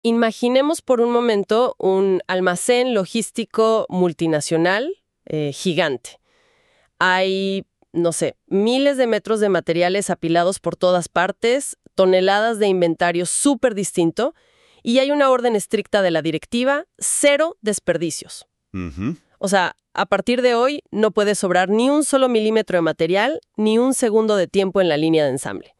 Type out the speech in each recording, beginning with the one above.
Imaginemos por un momento un almacén logístico multinacional gigante. Hay, no sé, miles de metros de materiales apilados por todas partes, toneladas de inventario súper distinto, y hay una orden estricta de la directiva: cero desperdicios. Ujú. O sea, a partir de hoy no puede sobrar ni un solo milímetro de material, ni un segundo de tiempo en la línea de ensamble.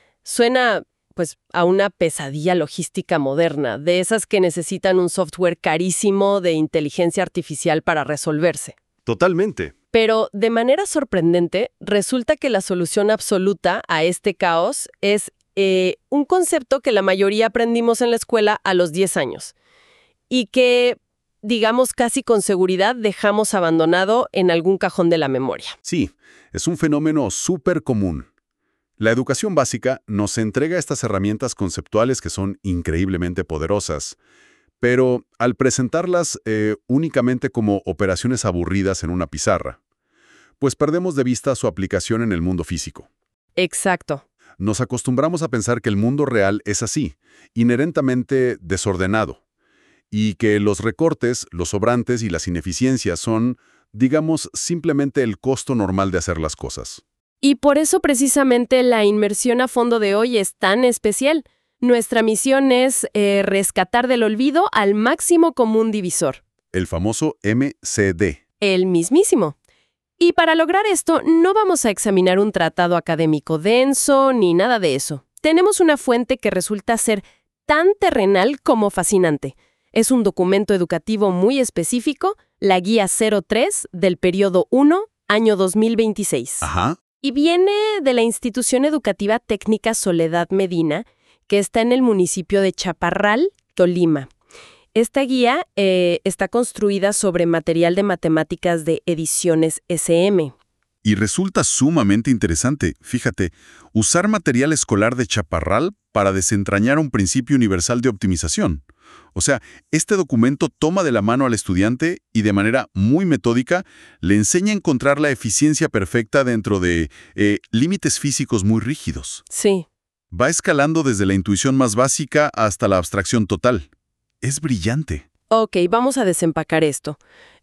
Suena, pues, a una pesadilla logística moderna, de esas que necesitan un software carísimo de inteligencia artificial para resolverse. Totalmente. Pero, de manera sorprendente, resulta que la solución absoluta a este caos es un concepto que la mayoría aprendimos en la escuela a los 10 años y que, digamos, casi con seguridad dejamos abandonado en algún cajón de la memoria. Sí, es un fenómeno súper común. La educación básica nos entrega estas herramientas conceptuales que son increíblemente poderosas, pero al presentarlas únicamente como operaciones aburridas en una pizarra, pues perdemos de vista su aplicación en el mundo físico. Exacto. Nos acostumbramos a pensar que el mundo real es así, inherentemente desordenado, y que los recortes, los sobrantes y las ineficiencias son, digamos, simplemente el costo normal de hacer las cosas. Y por eso precisamente la inmersión a fondo de hoy es tan especial. Nuestra misión es rescatar del olvido al máximo común divisor. El famoso MCD. El mismísimo. Y para lograr esto, no vamos a examinar un tratado académico denso ni nada de eso. Tenemos una fuente que resulta ser tan terrenal como fascinante. Es un documento educativo muy específico, la Guía 03 del periodo 1, año 2026. Ajá. Y viene de la Institución Educativa Técnica Soledad Medina, que está en el municipio de Chaparral, Tolima. Esta guía está construida sobre material de matemáticas de Ediciones SM. Y resulta sumamente interesante, fíjate, usar material escolar de Chaparral para desentrañar un principio universal de optimización. O sea, este documento toma de la mano al estudiante y de manera muy metódica le enseña a encontrar la eficiencia perfecta dentro de límites físicos muy rígidos. Sí. Va escalando desde la intuición más básica hasta la abstracción total. Es brillante. Ok, vamos a desempacar esto.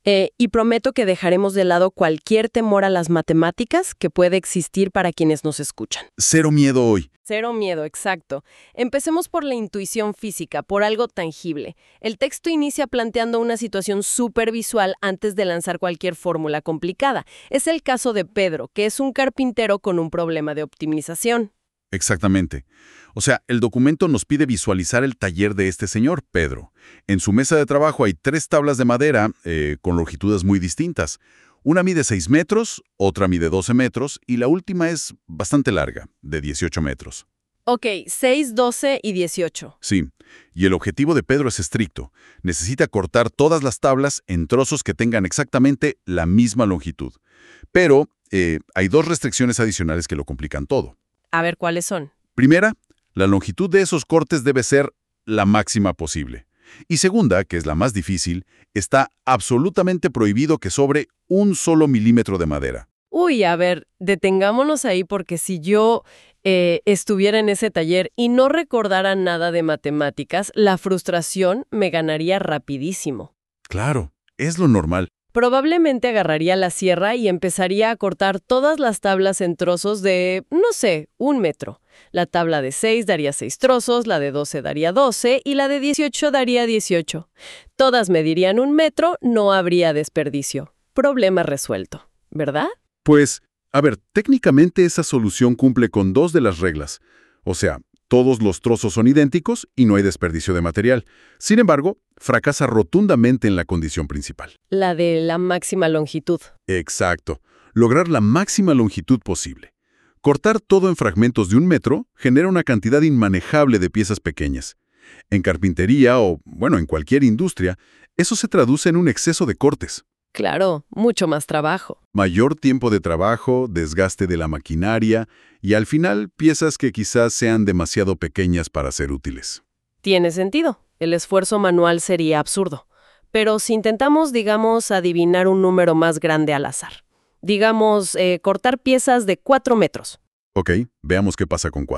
Y prometo que dejaremos de lado cualquier temor a las matemáticas que puede existir para quienes nos escuchan. Cero miedo hoy. Cero miedo, exacto. Empecemos por la intuición física, por algo tangible. El texto inicia planteando una situación súper visual antes de lanzar cualquier fórmula complicada. Es el caso de Pedro, que es un carpintero con un problema de optimización. Exactamente. O sea, el documento nos pide visualizar el taller de este señor, Pedro. En su mesa de trabajo hay 3 tablas de madera con longitudes muy distintas. Una mide 6 metros, otra mide 12 metros y la última es bastante larga, de 18 metros. Ok, 6, 12 y 18. Sí, y el objetivo de Pedro es estricto. Necesita cortar todas las tablas en trozos que tengan exactamente la misma longitud. Pero hay 2 restricciones adicionales que lo complican todo. A ver, ¿cuáles son? Primera, la longitud de esos cortes debe ser la máxima posible. Y segunda, que es la más difícil, está absolutamente prohibido que sobre un solo milímetro de madera. Uy, a ver, detengámonos ahí porque si yo estuviera en ese taller y no recordara nada de matemáticas, la frustración me ganaría rapidísimo. Claro, es lo normal. Probablemente agarraría la sierra y empezaría a cortar todas las tablas en trozos de, no sé, 1 metro. La tabla de 6 daría 6 trozos, la de 12 daría 12 y la de 18 daría 18. Todas medirían 1 metro, no habría desperdicio. Problema resuelto, ¿verdad? Pues, a ver, técnicamente esa solución cumple con 2 de las reglas. O sea, todos los trozos son idénticos y no hay desperdicio de material. Sin embargo, fracasa rotundamente en la condición principal. La de la máxima longitud. Exacto. Lograr la máxima longitud posible. Cortar todo en fragmentos de 1 metro genera una cantidad inmanejable de piezas pequeñas. En carpintería o, bueno, en cualquier industria, eso se traduce en un exceso de cortes. Claro, mucho más trabajo. Mayor tiempo de trabajo, desgaste de la maquinaria y al final piezas que quizás sean demasiado pequeñas para ser útiles. Tiene sentido. El esfuerzo manual sería absurdo. Pero si intentamos, digamos, adivinar un número más grande al azar. Digamos, cortar piezas de 4 metros. Ok, veamos qué pasa con 4.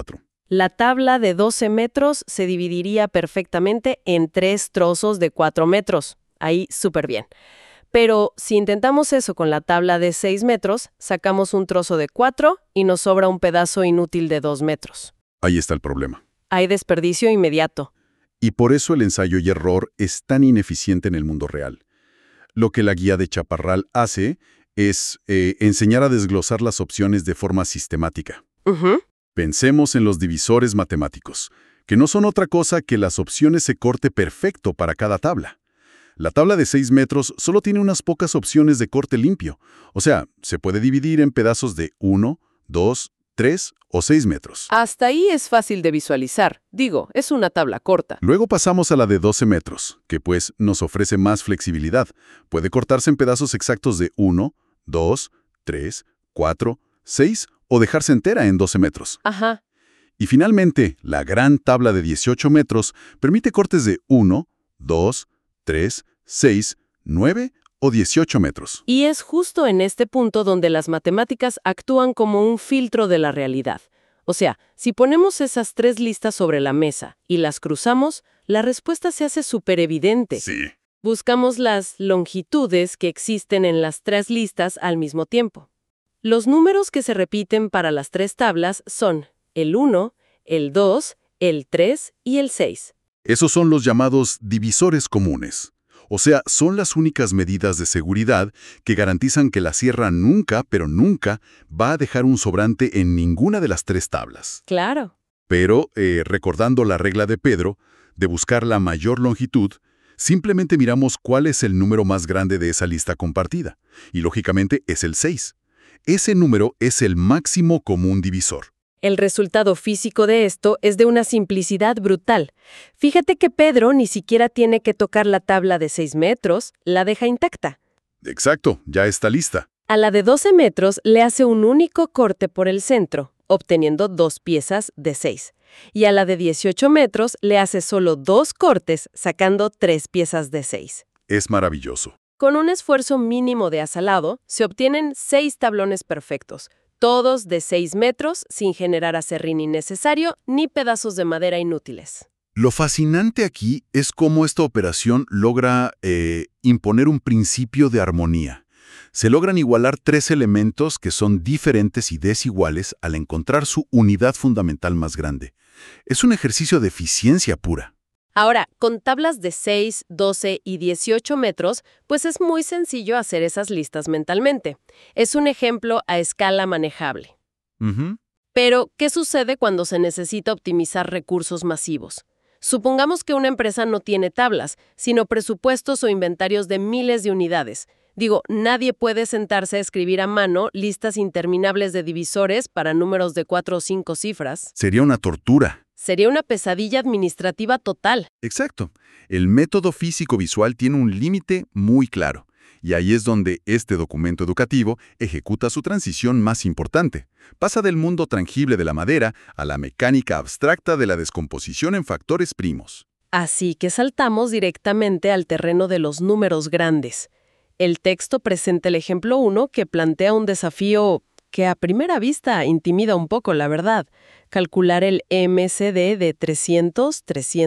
La tabla de 12 metros se dividiría perfectamente en 3 trozos de 4 metros. Ahí súper bien. Pero si intentamos eso con la tabla de 6 metros, sacamos un trozo de 4 y nos sobra un pedazo inútil de 2 metros. Ahí está el problema. Hay desperdicio inmediato. Y por eso el ensayo y error es tan ineficiente en el mundo real. Lo que la guía de Chaparral hace es enseñar a desglosar las opciones de forma sistemática. Ujú. Pensemos en los divisores matemáticos, que no son otra cosa que las opciones se corte perfecto para cada tabla. La tabla de 6 metros solo tiene unas pocas opciones de corte limpio, o sea, se puede dividir en pedazos de 1, 2, 3 o 6 metros. Hasta ahí es fácil de visualizar. Digo, es una tabla corta. Luego pasamos a la de 12 metros, que pues nos ofrece más flexibilidad. Puede cortarse en pedazos exactos de 1, 2, 3, 4, 6 o dejarse entera en 12 metros. Ajá. Y finalmente, la gran tabla de 18 metros permite cortes de 1, 2, 3, 6, 9 o 18 metros. Y es justo en este punto donde las matemáticas actúan como un filtro de la realidad. O sea, si ponemos esas 3 listas sobre la mesa y las cruzamos, la respuesta se hace súper evidente. Sí. Buscamos las longitudes que existen en las 3 listas al mismo tiempo. Los números que se repiten para las 3 tablas son el 1, el 2, el 3 y el 6. Esos son los llamados divisores comunes. O sea, son las únicas medidas de seguridad que garantizan que la sierra nunca, pero nunca, va a dejar un sobrante en ninguna de las 3 tablas. Claro. Pero, recordando la regla de Pedro, de buscar la mayor longitud, simplemente miramos cuál es el número más grande de esa lista compartida. Y lógicamente es el 6. Ese número es el máximo común divisor. El resultado físico de esto es de una simplicidad brutal. Fíjate que Pedro ni siquiera tiene que tocar la tabla de 6 metros, la deja intacta. Exacto, ya está lista. A la de 12 metros le hace un único corte por el centro, obteniendo 2 piezas de 6. Y a la de 18 metros le hace solo 2 cortes, sacando 3 piezas de 6. Es maravilloso. Con un esfuerzo mínimo de asalado, se obtienen 6 tablones perfectos, todos de 6 metros, sin generar aserrín innecesario ni pedazos de madera inútiles. Lo fascinante aquí es cómo esta operación logra imponer un principio de armonía. Se logran igualar 3 elementos que son diferentes y desiguales al encontrar su unidad fundamental más grande. Es un ejercicio de eficiencia pura. Ahora, con tablas de 6, 12 y 18 metros, pues es muy sencillo hacer esas listas mentalmente. Es un ejemplo a escala manejable. Ujú. Pero, ¿qué sucede cuando se necesita optimizar recursos masivos? Supongamos que una empresa no tiene tablas, sino presupuestos o inventarios de miles de unidades. Digo, nadie puede sentarse a escribir a mano listas interminables de divisores para números de 4 o 5 cifras. Sería una tortura. Sería una pesadilla administrativa total. Exacto. El método físico-visual tiene un límite muy claro. Y ahí es donde este documento educativo ejecuta su transición más importante. Pasa del mundo tangible de la madera a la mecánica abstracta de la descomposición en factores primos. Así que saltamos directamente al terreno de los números grandes. El texto presenta el ejemplo 1 que plantea un desafío que a primera vista intimida un poco, la verdad. Calcular el MCD de 300,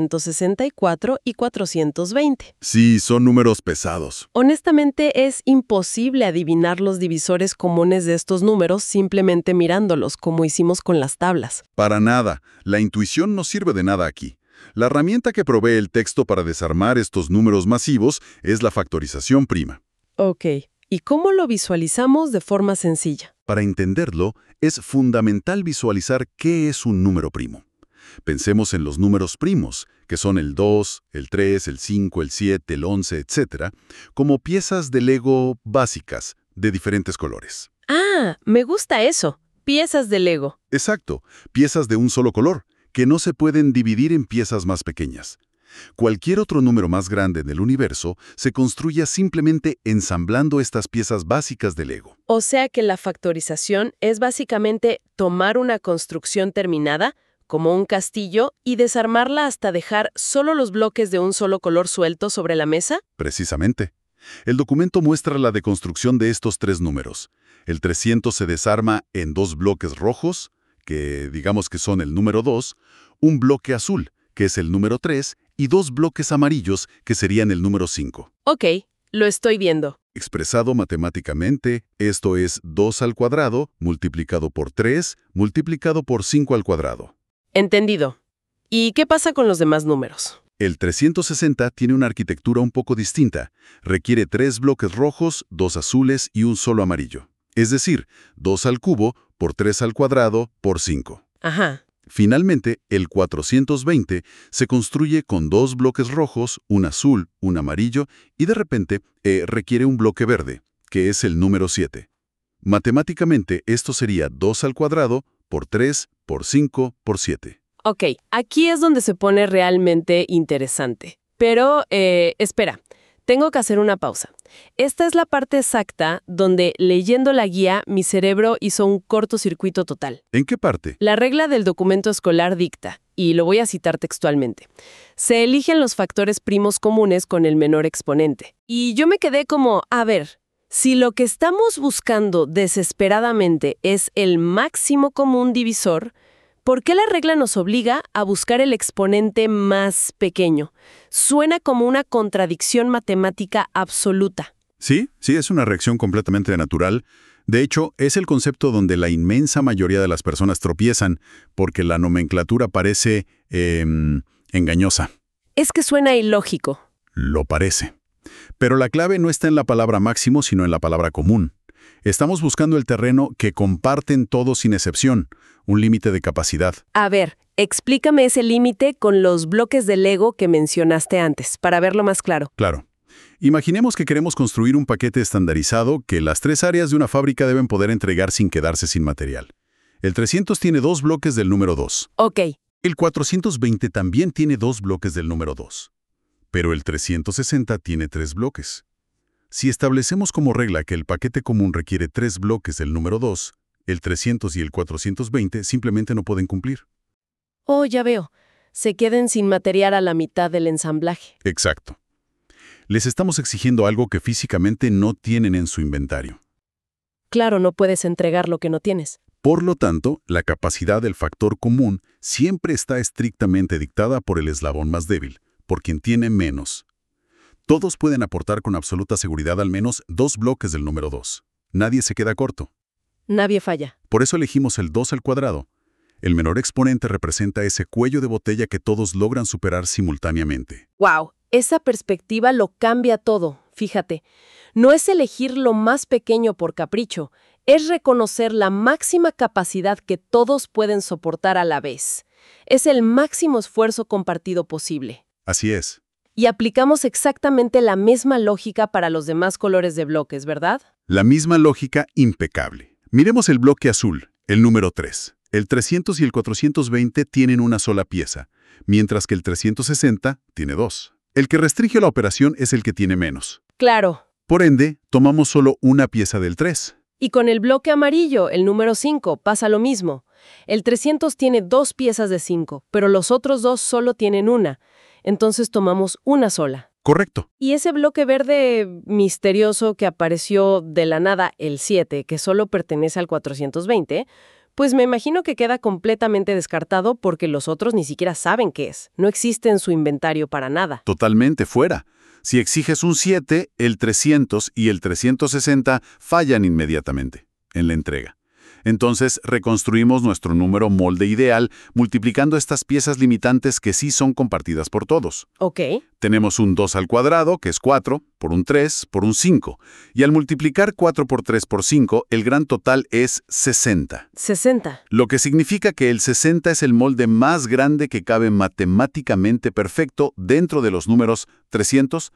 364 y 420. Sí, son números pesados. Honestamente, es imposible adivinar los divisores comunes de estos números simplemente mirándolos, como hicimos con las tablas. Para nada. La intuición no sirve de nada aquí. La herramienta que provee el texto para desarmar estos números masivos es la factorización prima. Ok, ¿y cómo lo visualizamos de forma sencilla? Para entenderlo, es fundamental visualizar qué es un número primo. Pensemos en los números primos, que son el 2, el 3, el 5, el 7, el 11, etc., como piezas de Lego básicas, de diferentes colores. Ah, me gusta eso. Piezas de Lego. Exacto, piezas de un solo color, que no se pueden dividir en piezas más pequeñas. Cualquier otro número más grande del universo se construye simplemente ensamblando estas piezas básicas de Lego. O sea que la factorización es básicamente tomar una construcción terminada, como un castillo, y desarmarla hasta dejar solo los bloques de un solo color sueltos sobre la mesa. Precisamente. El documento muestra la deconstrucción de estos 3 números. El 300 se desarma en 2 bloques rojos, que digamos que son el número 2, un bloque azul, que es el número 3, y dos bloques amarillos, que serían el número 5. Ok, lo estoy viendo. Expresado matemáticamente, esto es 2 al cuadrado multiplicado por 3 multiplicado por 5 al cuadrado. Entendido. ¿Y qué pasa con los demás números? El 360 tiene una arquitectura un poco distinta. Requiere 3 bloques rojos, 2 azules y un solo amarillo. Es decir, 2 al cubo por 3 al cuadrado por 5. Ajá. Finalmente, el 420 se construye con 2 bloques rojos, un azul, un amarillo y de repente requiere un bloque verde, que es el número 7. Matemáticamente, esto sería 2 al cuadrado por 3 por 5 por 7. Ok, aquí es donde se pone realmente interesante. Pero, espera, tengo que hacer una pausa. Esta es la parte exacta donde, leyendo la guía, mi cerebro hizo un cortocircuito total. ¿En qué parte? La regla del documento escolar dicta, y lo voy a citar textualmente, se eligen los factores primos comunes con el menor exponente. Y yo me quedé como, a ver, si lo que estamos buscando desesperadamente es el máximo común divisor, ¿por qué la regla nos obliga a buscar el exponente más pequeño? Suena como una contradicción matemática absoluta. Sí, es una reacción completamente natural. De hecho, es el concepto donde la inmensa mayoría de las personas tropiezan porque la nomenclatura parece engañosa. Es que suena ilógico. Lo parece. Pero la clave no está en la palabra máximo, sino en la palabra común. Estamos buscando el terreno que comparten todos sin excepción, un límite de capacidad. A ver, explícame ese límite con los bloques de Lego que mencionaste antes, para verlo más claro. Claro. Imaginemos que queremos construir un paquete estandarizado que las 3 áreas de una fábrica deben poder entregar sin quedarse sin material. El 300 tiene 2 bloques del número 2. Ok. El 420 también tiene 2 bloques del número 2. Pero el 360 tiene 3 bloques. Si establecemos como regla que el paquete común requiere 3 bloques del número 2, el 300 y el 420 simplemente no pueden cumplir. Oh, ya veo. Se queden sin material a la mitad del ensamblaje. Exacto. Les estamos exigiendo algo que físicamente no tienen en su inventario. Claro, no puedes entregar lo que no tienes. Por lo tanto, la capacidad del factor común siempre está estrictamente dictada por el eslabón más débil, por quien tiene menos. Todos pueden aportar con absoluta seguridad al menos 2 bloques del número 2. Nadie se queda corto. Nadie falla. Por eso elegimos el 2 al cuadrado. El menor exponente representa ese cuello de botella que todos logran superar simultáneamente. ¡Wow! Esa perspectiva lo cambia todo. Fíjate, no es elegir lo más pequeño por capricho, es reconocer la máxima capacidad que todos pueden soportar a la vez. Es el máximo esfuerzo compartido posible. Así es. Y aplicamos exactamente la misma lógica para los demás colores de bloques, ¿verdad? La misma lógica impecable. Miremos el bloque azul, el número 3. El 300 y el 420 tienen una sola pieza, mientras que el 360 tiene 2. El que restringe la operación es el que tiene menos. Claro. Por ende, tomamos solo una pieza del 3. Y con el bloque amarillo, el número 5, pasa lo mismo. El 300 tiene 2 piezas de 5, pero los otros 2 solo tienen una. Entonces tomamos una sola. Correcto. Y ese bloque verde misterioso que apareció de la nada, el 7, que solo pertenece al 420, pues me imagino que queda completamente descartado porque los otros ni siquiera saben qué es. No existe en su inventario para nada. Totalmente fuera. Si exiges un 7, el 300 y el 360 fallan inmediatamente en la entrega. Entonces, reconstruimos nuestro número molde ideal multiplicando estas piezas limitantes que sí son compartidas por todos. Ok. Tenemos un 2 al cuadrado, que es 4, por un 3, por un 5. Y al multiplicar 4 por 3 por 5, el gran total es 60. 60. Lo que significa que el 60 es el molde más grande que cabe matemáticamente perfecto dentro de los números 300,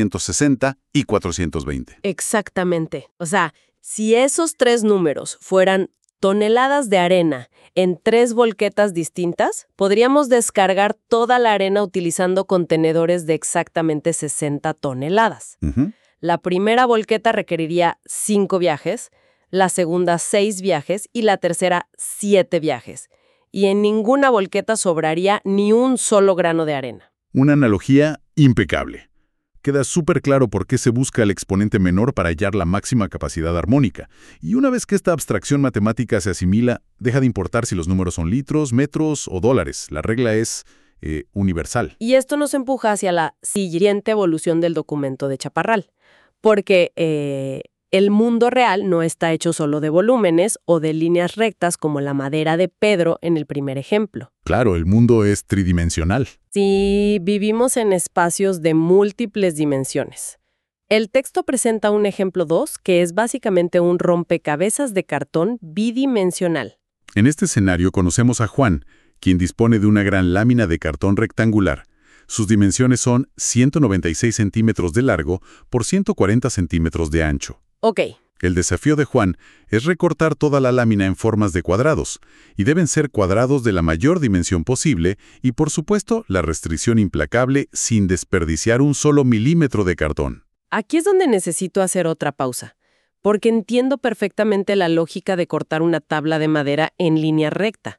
360 y 420. Exactamente. O sea, si esos 3 números fueran toneladas de arena en 3 volquetas distintas, podríamos descargar toda la arena utilizando contenedores de exactamente 60 toneladas. La primera volqueta requeriría 5 viajes, la segunda 6 viajes y la tercera 7 viajes. Y en ninguna volqueta sobraría ni un solo grano de arena. Una analogía impecable. queda súper claro por qué se busca el exponente menor para hallar la máxima capacidad armónica. Y una vez que esta abstracción matemática se asimila, deja de importar si los números son litros, metros o dólares. La regla es universal. Y esto nos empuja hacia la siguiente evolución del documento de Chaparral, porque el mundo real no está hecho solo de volúmenes o de líneas rectas como la madera de Pedro en el primer ejemplo. Claro, el mundo es tridimensional. Sí, vivimos en espacios de múltiples dimensiones. El texto presenta un ejemplo 2, que es básicamente un rompecabezas de cartón bidimensional. En este escenario conocemos a Juan, quien dispone de una gran lámina de cartón rectangular. Sus dimensiones son 196 centímetros de largo por 140 centímetros de ancho. Ok. El desafío de Juan es recortar toda la lámina en formas de cuadrados, y deben ser cuadrados de la mayor dimensión posible y, por supuesto, la restricción implacable sin desperdiciar un solo milímetro de cartón. Aquí es donde necesito hacer otra pausa, porque entiendo perfectamente la lógica de cortar una tabla de madera en línea recta.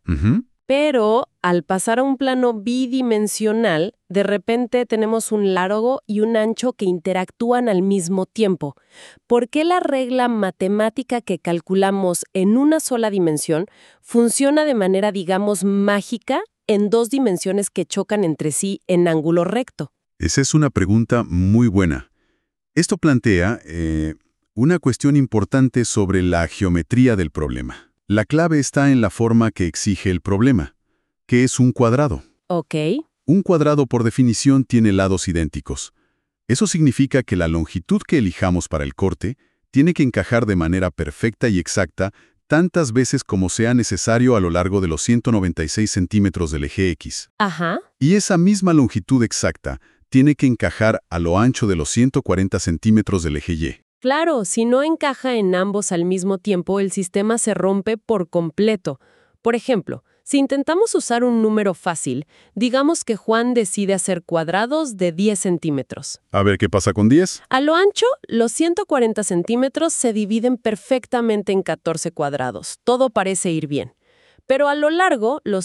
Pero al pasar a un plano bidimensional, de repente tenemos un largo y un ancho que interactúan al mismo tiempo. ¿Por qué la regla matemática que calculamos en una sola dimensión funciona de manera, digamos, mágica en dos dimensiones que chocan entre sí en ángulo recto? Esa es una pregunta muy buena. Esto plantea una cuestión importante sobre la geometría del problema. La clave está en la forma que exige el problema, que es un cuadrado. Ok. Un cuadrado, por definición, tiene lados idénticos. Eso significa que la longitud que elijamos para el corte tiene que encajar de manera perfecta y exacta tantas veces como sea necesario a lo largo de los 196 centímetros del eje X. Ajá. Y esa misma longitud exacta tiene que encajar a lo ancho de los 140 centímetros del eje Y. Claro, si no encaja en ambos al mismo tiempo, el sistema se rompe por completo. Por ejemplo, si intentamos usar un número fácil, digamos que Juan decide hacer cuadrados de 10 centímetros. A ver qué pasa con 10. A lo ancho, los 140 centímetros se dividen perfectamente en 14 cuadrados. Todo parece ir bien. Pero a lo largo, los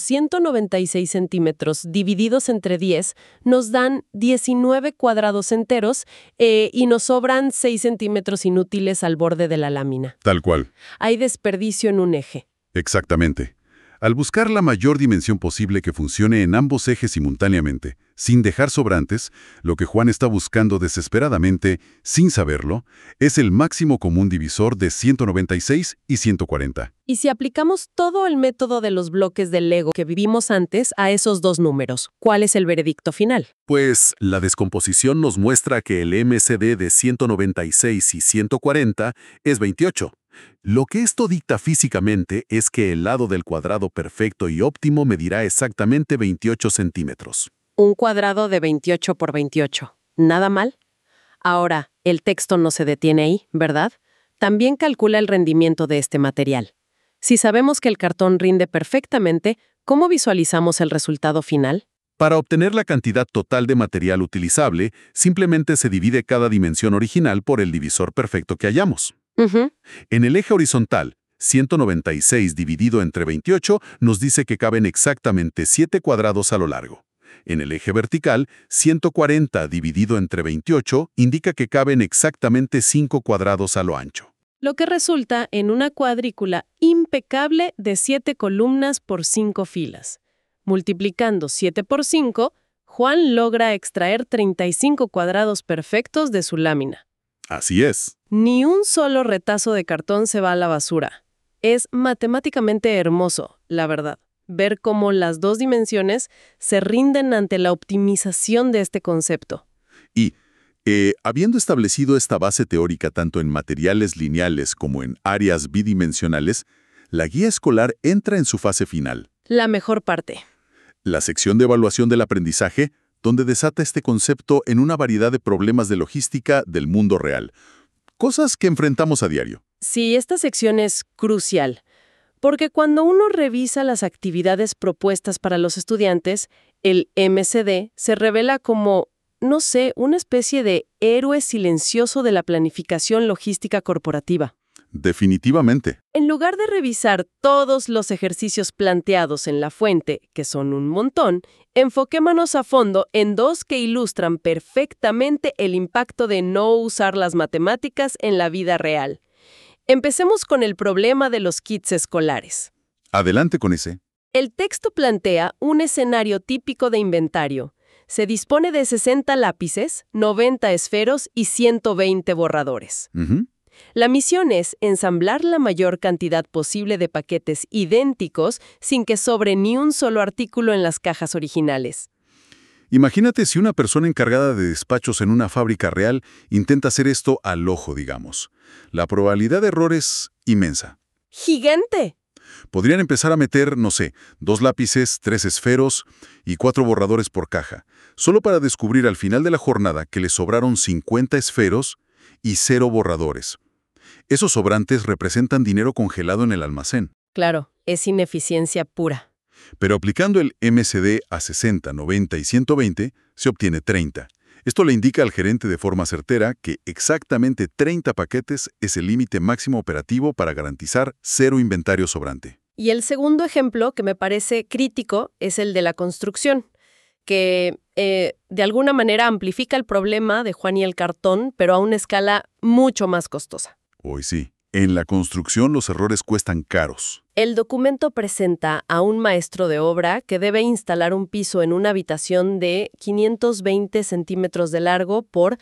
196 centímetros divididos entre 10 nos dan 19 cuadrados enteros y nos sobran 6 centímetros inútiles al borde de la lámina. Tal cual. Hay desperdicio en un eje. Exactamente. Al buscar la mayor dimensión posible que funcione en ambos ejes simultáneamente, sin dejar sobrantes, lo que Juan está buscando desesperadamente, sin saberlo, es el máximo común divisor de 196 y 140. Y si aplicamos todo el método de los bloques del Lego que vivimos antes a esos dos números, ¿cuál es el veredicto final? Pues la descomposición nos muestra que el MCD de 196 y 140 es 28. Lo que esto dicta físicamente es que el lado del cuadrado perfecto y óptimo medirá exactamente 28 centímetros. Un cuadrado de 28 por 28. ¿Nada mal? Ahora, el texto no se detiene ahí, ¿verdad? También calcula el rendimiento de este material. Si sabemos que el cartón rinde perfectamente, ¿cómo visualizamos el resultado final? Para obtener la cantidad total de material utilizable, simplemente se divide cada dimensión original por el divisor perfecto que hallamos. En el eje horizontal, 196 dividido entre 28 nos dice que caben exactamente 7 cuadrados a lo largo. En el eje vertical, 140 dividido entre 28 indica que caben exactamente 5 cuadrados a lo ancho. Lo que resulta en una cuadrícula impecable de 7 columnas por 5 filas. Multiplicando 7 por 5, Juan logra extraer 35 cuadrados perfectos de su lámina. Así es. Ni un solo retazo de cartón se va a la basura. Es matemáticamente hermoso, la verdad, ver cómo las dos dimensiones se rinden ante la optimización de este concepto. Y, habiendo establecido esta base teórica tanto en materiales lineales como en áreas bidimensionales, la guía escolar entra en su fase final. La mejor parte. La sección de evaluación del aprendizaje, donde desata este concepto en una variedad de problemas de logística del mundo real. Cosas que enfrentamos a diario. Sí, esta sección es crucial, porque cuando uno revisa las actividades propuestas para los estudiantes, el MCD se revela como, no sé, una especie de héroe silencioso de la planificación logística corporativa. Definitivamente. En lugar de revisar todos los ejercicios planteados en la fuente, que son un montón, enfoquémonos a fondo en dos que ilustran perfectamente el impacto de no usar las matemáticas en la vida real. Empecemos con el problema de los kits escolares. Adelante con ese. El texto plantea un escenario típico de inventario. Se dispone de 60 lápices, 90 esferos y 120 borradores. La misión es ensamblar la mayor cantidad posible de paquetes idénticos sin que sobre ni un solo artículo en las cajas originales. Imagínate si una persona encargada de despachos en una fábrica real intenta hacer esto al ojo, digamos. La probabilidad de error es inmensa. ¡Gigante! Podrían empezar a meter, no sé, 2 lápices, 3 esferos y 4 borradores por caja, solo para descubrir al final de la jornada que les sobraron 50 esferos y 0 borradores. Esos sobrantes representan dinero congelado en el almacén. Claro, es ineficiencia pura. Pero aplicando el MCD a 60, 90 y 120, se obtiene 30. Esto le indica al gerente de forma certera que exactamente 30 paquetes es el límite máximo operativo para garantizar 0 inventario sobrante. Y el segundo ejemplo que me parece crítico es el de la construcción, que de alguna manera amplifica el problema de Juan y el cartón, pero a una escala mucho más costosa. Hoy sí. En la construcción los errores cuestan caros. El documento presenta a un maestro de obra que debe instalar un piso en una habitación de 520 centímetros de largo por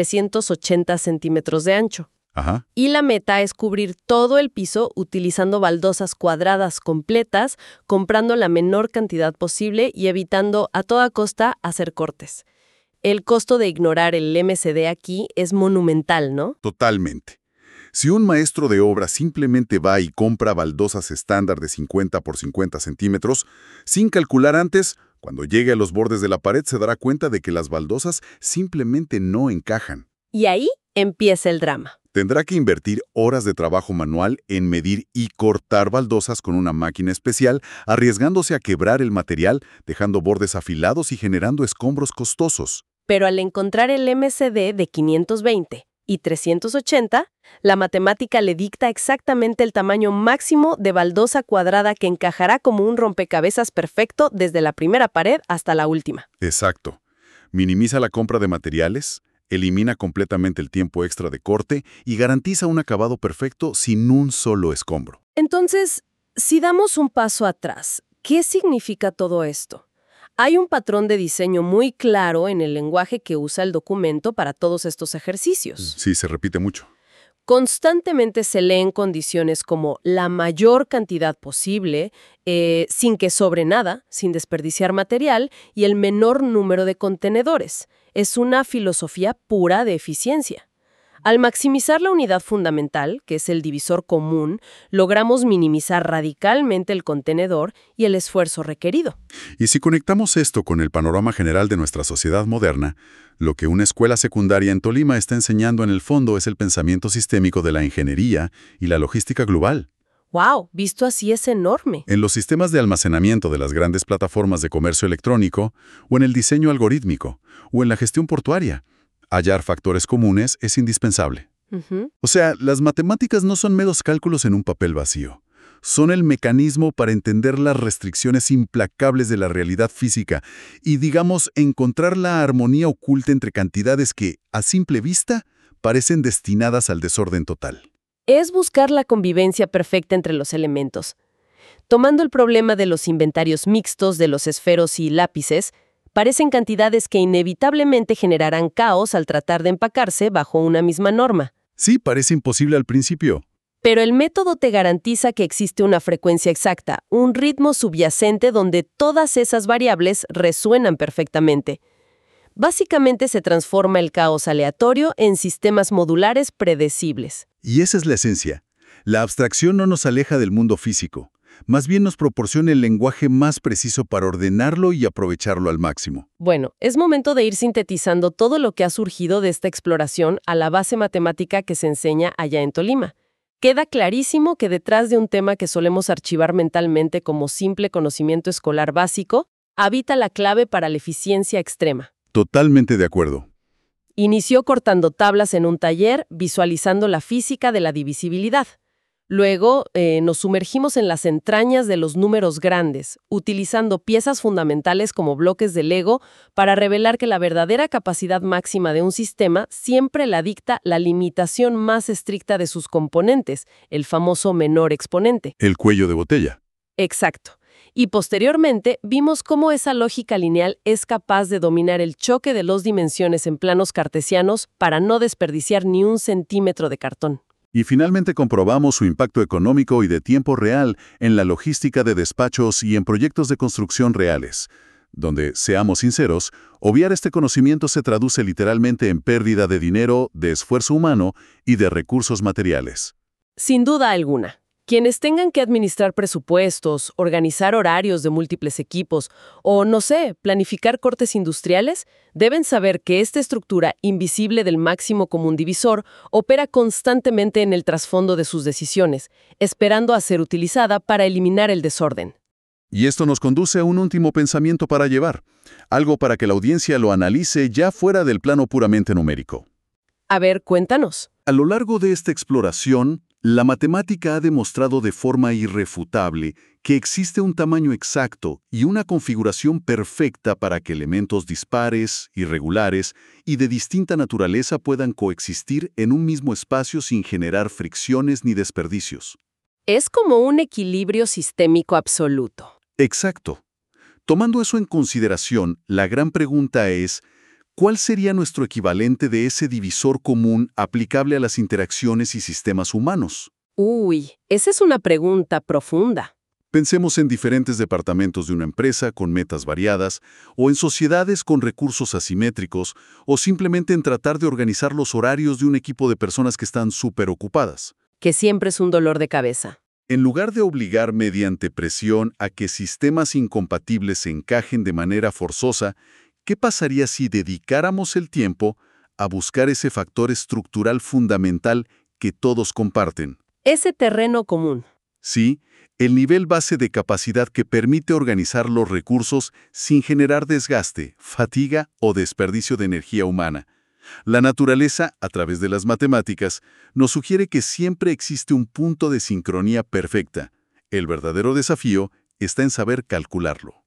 380 centímetros de ancho. Ajá. Y la meta es cubrir todo el piso utilizando baldosas cuadradas completas, comprando la menor cantidad posible y evitando a toda costa hacer cortes. El costo de ignorar el MCD aquí es monumental, ¿no? Totalmente. Si un maestro de obra simplemente va y compra baldosas estándar de 50 por 50 centímetros, sin calcular antes, cuando llegue a los bordes de la pared se dará cuenta de que las baldosas simplemente no encajan. Y ahí empieza el drama. Tendrá que invertir horas de trabajo manual en medir y cortar baldosas con una máquina especial, arriesgándose a quebrar el material, dejando bordes afilados y generando escombros costosos. Pero al encontrar el MCD de 520 y 380, la matemática le dicta exactamente el tamaño máximo de baldosa cuadrada que encajará como un rompecabezas perfecto desde la primera pared hasta la última. Exacto. Minimiza la compra de materiales, elimina completamente el tiempo extra de corte y garantiza un acabado perfecto sin un solo escombro. Entonces, si damos un paso atrás, ¿qué significa todo esto? Hay un patrón de diseño muy claro en el lenguaje que usa el documento para todos estos ejercicios. Sí, se repite mucho. Constantemente se leen condiciones como la mayor cantidad posible, sin que sobre nada, sin desperdiciar material, y el menor número de contenedores. Es una filosofía pura de eficiencia. Al maximizar la unidad fundamental, que es el divisor común, logramos minimizar radicalmente el contenedor y el esfuerzo requerido. Y si conectamos esto con el panorama general de nuestra sociedad moderna, lo que una escuela secundaria en Tolima está enseñando en el fondo es el pensamiento sistémico de la ingeniería y la logística global. ¡Wow! Visto así es enorme. En los sistemas de almacenamiento de las grandes plataformas de comercio electrónico, o en el diseño algorítmico, o en la gestión portuaria, hallar factores comunes es indispensable. O sea, las matemáticas no son meros cálculos en un papel vacío. Son el mecanismo para entender las restricciones implacables de la realidad física y, digamos, encontrar la armonía oculta entre cantidades que, a simple vista, parecen destinadas al desorden total. Es buscar la convivencia perfecta entre los elementos. Tomando el problema de los inventarios mixtos de los esferos y lápices, parecen cantidades que inevitablemente generarán caos al tratar de empacarse bajo una misma norma. Sí, parece imposible al principio. Pero el método te garantiza que existe una frecuencia exacta, un ritmo subyacente donde todas esas variables resuenan perfectamente. Básicamente se transforma el caos aleatorio en sistemas modulares predecibles. Y esa es la esencia. La abstracción no nos aleja del mundo físico. Más bien nos proporciona el lenguaje más preciso para ordenarlo y aprovecharlo al máximo. Bueno, es momento de ir sintetizando todo lo que ha surgido de esta exploración a la base matemática que se enseña allá en Tolima. Queda clarísimo que detrás de un tema que solemos archivar mentalmente como simple conocimiento escolar básico, habita la clave para la eficiencia extrema. Totalmente de acuerdo. Inició cortando tablas en un taller, visualizando la física de la divisibilidad. Luego, nos sumergimos en las entrañas de los números grandes, utilizando piezas fundamentales como bloques de Lego para revelar que la verdadera capacidad máxima de un sistema siempre la dicta la limitación más estricta de sus componentes, el famoso menor exponente. El cuello de botella. Exacto. Y posteriormente vimos cómo esa lógica lineal es capaz de dominar el choque de dos dimensiones en planos cartesianos para no desperdiciar ni un centímetro de cartón. Y finalmente comprobamos su impacto económico y de tiempo real en la logística de despachos y en proyectos de construcción reales, donde, seamos sinceros, obviar este conocimiento se traduce literalmente en pérdida de dinero, de esfuerzo humano y de recursos materiales. Sin duda alguna. Quienes tengan que administrar presupuestos, organizar horarios de múltiples equipos o, no sé, planificar cortes industriales, deben saber que esta estructura invisible del máximo común divisor opera constantemente en el trasfondo de sus decisiones, esperando a ser utilizada para eliminar el desorden. Y esto nos conduce a un último pensamiento para llevar, algo para que la audiencia lo analice ya fuera del plano puramente numérico. A ver, cuéntanos. A lo largo de esta exploración, la matemática ha demostrado de forma irrefutable que existe un tamaño exacto y una configuración perfecta para que elementos dispares, irregulares y de distinta naturaleza puedan coexistir en un mismo espacio sin generar fricciones ni desperdicios. Es como un equilibrio sistémico absoluto. Exacto. Tomando eso en consideración, la gran pregunta es, ¿cuál sería nuestro equivalente de ese divisor común aplicable a las interacciones y sistemas humanos? Uy, esa es una pregunta profunda. Pensemos en diferentes departamentos de una empresa con metas variadas, o en sociedades con recursos asimétricos, o simplemente en tratar de organizar los horarios de un equipo de personas que están súper ocupadas. Que siempre es un dolor de cabeza. En lugar de obligar mediante presión a que sistemas incompatibles se encajen de manera forzosa, ¿qué pasaría si dedicáramos el tiempo a buscar ese factor estructural fundamental que todos comparten? Ese terreno común. Sí, el nivel base de capacidad que permite organizar los recursos sin generar desgaste, fatiga o desperdicio de energía humana. La naturaleza, a través de las matemáticas, nos sugiere que siempre existe un punto de sincronía perfecta. El verdadero desafío está en saber calcularlo.